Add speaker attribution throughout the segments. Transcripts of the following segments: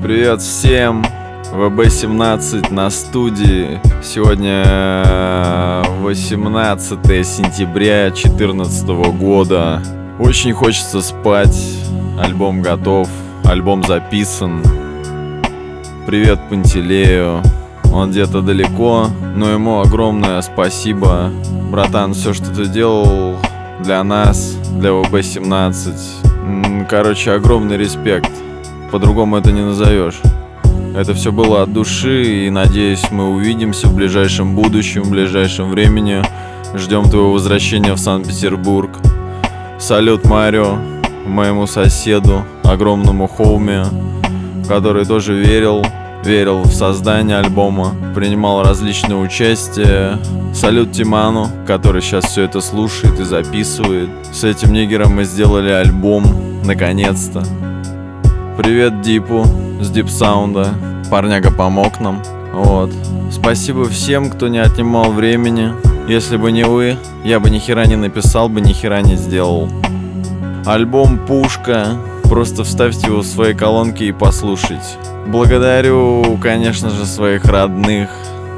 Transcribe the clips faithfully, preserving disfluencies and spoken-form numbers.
Speaker 1: Привет всем, вэ бэ семнадцать на студии. Сегодня восемнадцатое сентября две тысячи четырнадцатого года. Очень хочется спать, альбом готов, альбом записан. Привет Пантелею, он где-то далеко, но ему огромное спасибо. Братан, все, что ты делал для нас, для вэ бэ семнадцать. Короче, огромный респект. По-другому это не назовешь. Это все было от души, и надеюсь, мы увидимся в ближайшем будущем, в ближайшем времени. Ждем твоего возвращения в Санкт-Петербург. Салют Марио, моему соседу, огромному хоуме, который тоже верил, верил в создание альбома, принимал различные участия. Салют Тиману, который сейчас все это слушает и записывает. С этим нигером мы сделали альбом, наконец-то. Привет Дипу с Дип Саунда, парняга помог нам. Вот. Спасибо всем, кто не отнимал времени. Если бы не вы, я бы ни хера не написал, бы ни хера не сделал. Альбом пушка, просто вставьте его в свои колонки и послушайте. Благодарю, конечно же, своих родных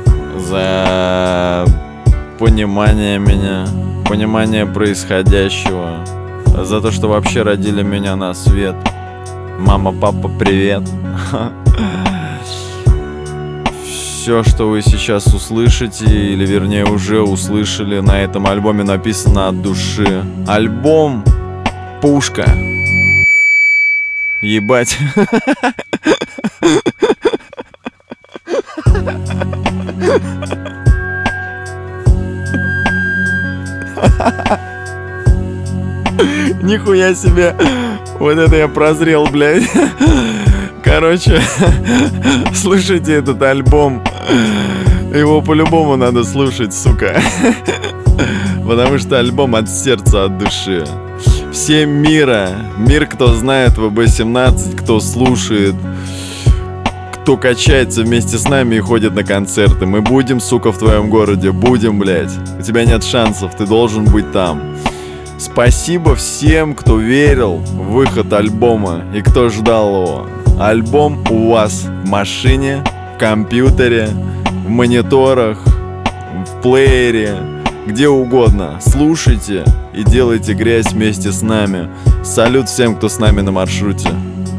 Speaker 1: за понимание меня, понимание происходящего, за то, что вообще родили меня на свет. Мама, папа, привет. Все, что вы сейчас услышите, или вернее уже услышали, на этом альбоме написано от души. Альбом пушка. Ебать. Нихуя себе. Вот это я прозрел, блядь. Короче, слушайте этот альбом. Его по-любому надо слушать, сука. Потому что альбом от сердца, от души. Всем мира. Мир, кто знает вэ бэ семнадцать, кто слушает, кто качается вместе с нами и ходит на концерты. Мы будем, сука, в твоем городе. Будем, блядь. У тебя нет шансов, ты должен быть там. Спасибо всем, кто верил в выход альбома и кто ждал его. Альбом у вас в машине, в компьютере, в мониторах, в плеере, где угодно. Слушайте и делайте грязь вместе с нами. Салют всем, кто с нами на маршруте.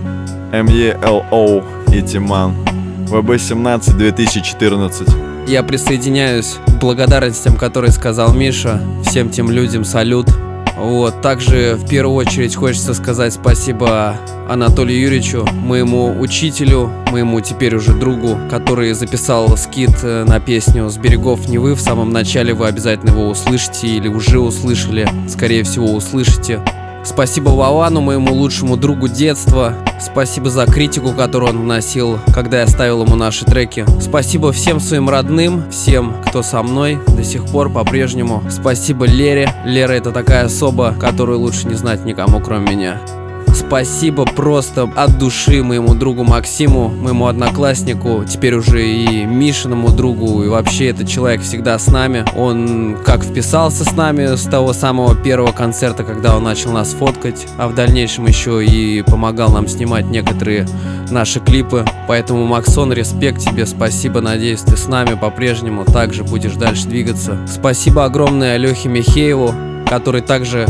Speaker 1: эм е эл о и Тиман. вэ бэ семнадцать две тысячи четырнадцать.
Speaker 2: Я присоединяюсь к благодарностям, которые сказал Миша. Всем тем людям салют. Вот, также в первую очередь хочется сказать спасибо Анатолию Юрьевичу, моему учителю, моему теперь уже другу, который записал скит на песню «С берегов Невы». В самом начале вы обязательно его услышите или уже услышали, скорее всего услышите. Спасибо Вовану, моему лучшему другу детства. Спасибо за критику, которую он вносил, когда я ставил ему наши треки. Спасибо всем своим родным, всем, кто со мной до сих пор по-прежнему. Спасибо Лере. Лера — это такая особа, которую лучше не знать никому, кроме меня. Спасибо просто от души моему другу Максиму, моему однокласснику, теперь уже и Мишиному другу. И вообще этот человек всегда с нами. Он как вписался с нами с того самого первого концерта, когда он начал нас фоткать, а в дальнейшем еще и помогал нам снимать некоторые наши клипы. Поэтому, Максон, респект тебе, спасибо, надеюсь, ты с нами по-прежнему также будешь дальше двигаться. Спасибо огромное Лехе Михееву, который также...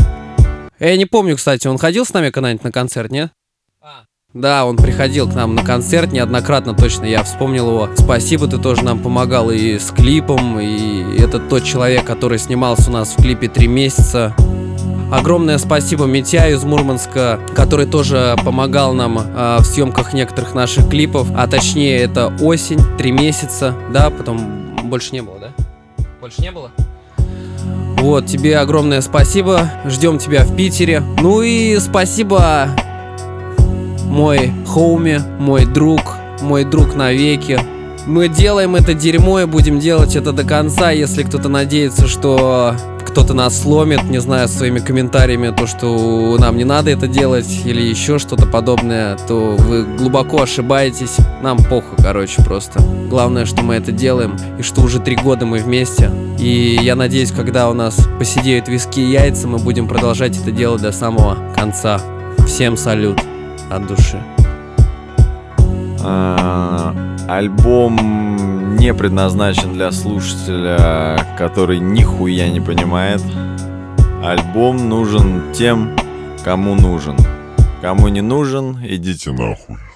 Speaker 2: Я не помню, кстати, он ходил с нами когда-нибудь на концерт, нет? А. Да, он приходил к нам на концерт неоднократно, точно, я вспомнил его. Спасибо, ты тоже нам помогал и с клипом, и это тот человек, который снимался у нас в клипе три месяца. Огромное спасибо Митяю из Мурманска, который тоже помогал нам э, в съемках некоторых наших клипов. А точнее, это осень, три месяца, да, потом больше не было, да? Больше не было? Вот, тебе огромное спасибо, ждем тебя в Питере. Ну и спасибо, мой хоуми, мой друг, мой друг навеки. Мы делаем это дерьмо и будем делать это до конца. Если кто-то надеется, что кто-то нас сломит, не знаю, своими комментариями, то, что нам не надо это делать или еще что-то подобное, то вы глубоко ошибаетесь. Нам похуй, короче, просто. Главное, что мы это делаем и что уже три года мы вместе. И я надеюсь, когда у нас посидеют виски и яйца, мы будем продолжать это делать до самого конца. Всем салют от души.
Speaker 1: А, альбом не предназначен для слушателя, который нихуя не понимает. Альбом нужен тем, кому нужен. Кому не нужен, идите нахуй.